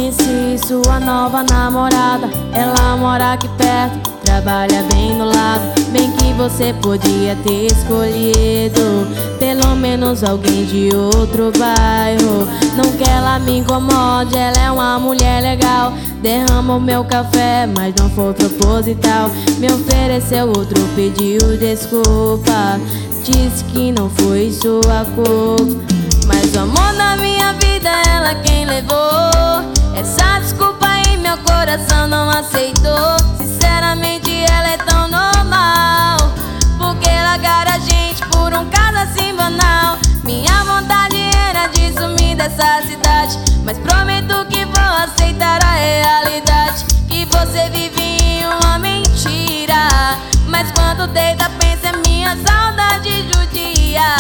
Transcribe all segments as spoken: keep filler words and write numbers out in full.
conheci sua nova namorada. Ela mora aqui perto, trabalha bem no lado. Bem que você podia ter escolhido pelo menos alguém de outro bairro. Não que ela me incomode, ela é uma mulher legal. Derramou meu café, mas não foi proposital. Me ofereceu outro, pediu desculpa, disse que não foi sua culpa. Mas o amor da minha vida, ela quem levou. Essa desculpa aí meu coração não aceitou. Sinceramente ela é tão normal, porque largar a gente por um caso assim banal. Minha vontade era de sumir dessa cidade, mas prometo que vou aceitar a realidade, que você vive em uma mentira. Mas quando deita pensa é minha saudade judia.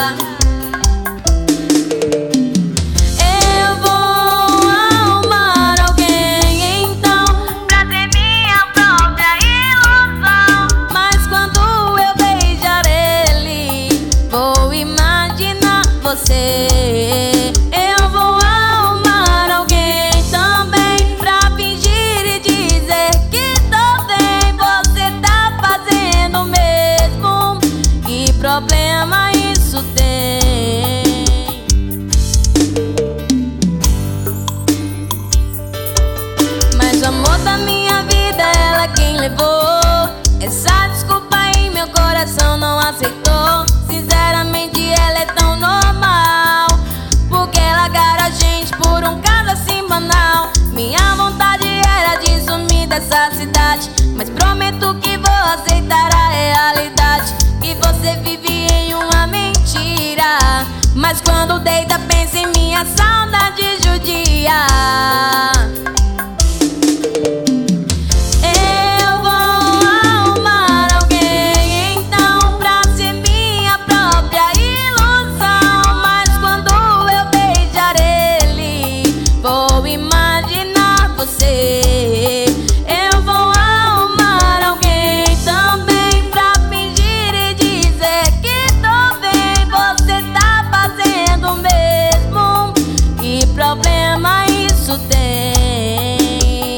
Eu vou arrumar alguém também pra fingir e dizer que tô bem. Você tá fazendo o mesmo, que problema isso tem? Mas o amor da minha vida, ela quem levou. Essa desculpa aí meu coração não aceitou. Sinceramente ela é tão normal, porque largar a gente por um caso assim banal. Minha vontade era de sumir dessa cidade, mas prometo que vou aceitar a realidade, que você vive em uma mentira. Mas quando deita pensa em minha saudade judia. Eu vou arrumar alguém também pra fingir e dizer que tô bem. Você tá fazendo o mesmo, que problema isso tem?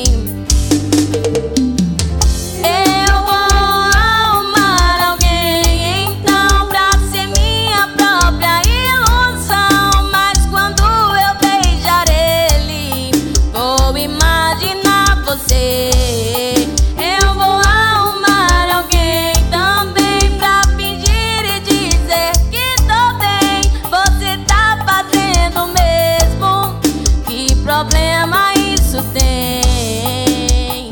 Eu vou arrumar alguém então pra ser minha própria ilusão. Mas quando eu beijar ele, vou imaginar você. Eu vou arrumar alguém também pra fingir e dizer que tô bem. Você tá fazendo o mesmo, que problema isso tem?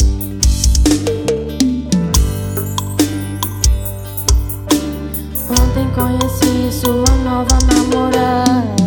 Ontem conheci sua nova namorada.